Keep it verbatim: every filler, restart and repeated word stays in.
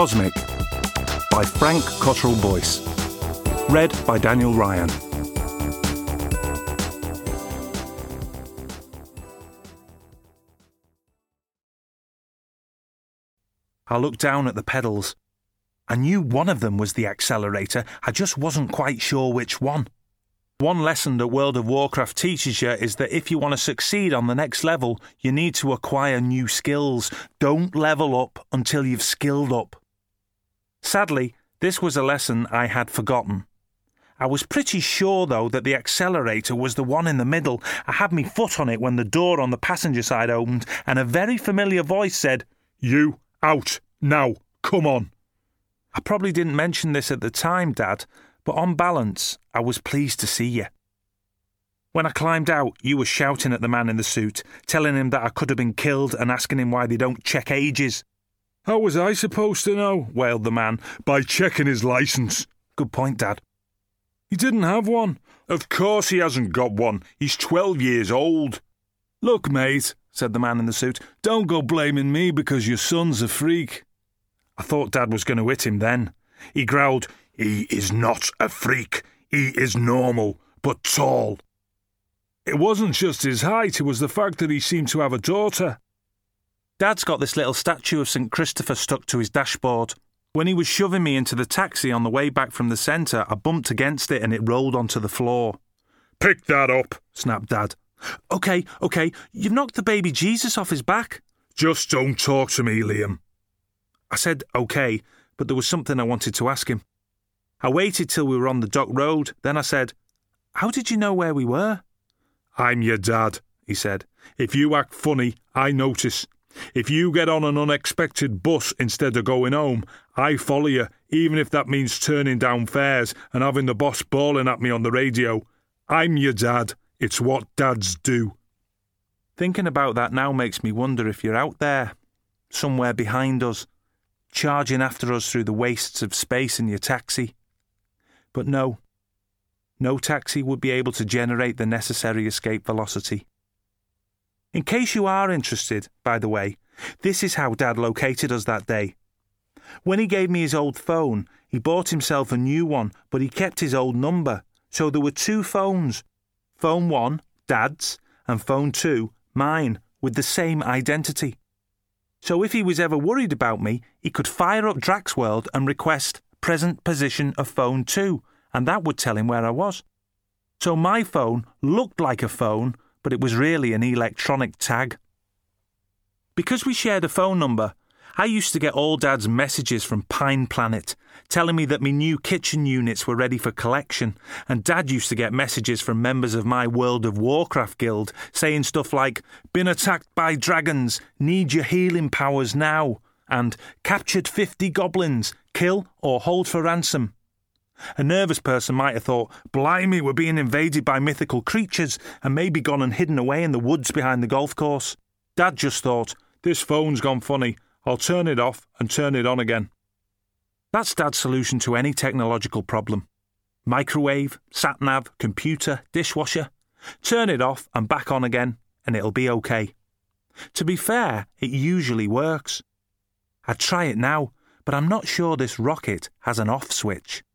Cosmic by Frank Cottrell Boyce. Read by Daniel Ryan. I looked down at the pedals. I knew one of them was the accelerator, I just wasn't quite sure which one. One lesson that World of Warcraft teaches you is that if you want to succeed on the next level, you need to acquire new skills. Don't level up until you've skilled up. Sadly, this was a lesson I had forgotten. I was pretty sure, though, that the accelerator was the one in the middle. I had my foot on it when the door on the passenger side opened, and a very familiar voice said, "You, out, now, come on." I probably didn't mention this at the time, Dad, but on balance, I was pleased to see you. When I climbed out, you were shouting at the man in the suit, telling him that I could have been killed and asking him why they don't check ages. "How was I supposed to know?" wailed the man. "By checking his licence." "Good point, Dad." "He didn't have one." "Of course he hasn't got one. He's twelve years old." "Look, mate," said the man in the suit, "don't go blaming me because your son's a freak." I thought Dad was going to hit him then. He growled, "He is not a freak. He is normal, but tall." "It wasn't just his height, it was the fact that he seemed to have a daughter." Dad's got this little statue of Saint Christopher stuck to his dashboard. When he was shoving me into the taxi on the way back from the centre, I bumped against it and it rolled onto the floor. "Pick that up," snapped Dad. OK, OK, you've knocked the baby Jesus off his back." "Just don't talk to me, Liam." I said OK, but there was something I wanted to ask him. I waited till we were on the dock road, then I said, "How did you know where we were?" "I'm your dad," he said. "If you act funny, I notice. If you get on an unexpected bus instead of going home, I follow you, even if that means turning down fares and having the boss bawling at me on the radio. I'm your dad. It's what dads do." Thinking about that now makes me wonder if you're out there, somewhere behind us, charging after us through the wastes of space in your taxi. But no, no taxi would be able to generate the necessary escape velocity. In case you are interested, by the way, this is how Dad located us that day. When he gave me his old phone, he bought himself a new one, but he kept his old number, so there were two phones. Phone one, Dad's, and phone two, mine, with the same identity. So if he was ever worried about me, he could fire up Draxworld and request present position of phone two, and that would tell him where I was. So my phone looked like a phone, but it was really an electronic tag. Because we shared a phone number, I used to get all Dad's messages from Pine Planet, telling me that my new kitchen units were ready for collection, and Dad used to get messages from members of my World of Warcraft guild saying stuff like, "Been attacked by dragons, need your healing powers now," and "Captured fifty goblins, kill or hold for ransom." A nervous person might have thought, "Blimey, we're being invaded by mythical creatures," and maybe gone and hidden away in the woods behind the golf course. Dad just thought, "This phone's gone funny. I'll turn it off and turn it on again." That's Dad's solution to any technological problem. Microwave, sat-nav, computer, dishwasher. Turn it off and back on again, and it'll be okay. To be fair, it usually works. I'd try it now, but I'm not sure this rocket has an off switch.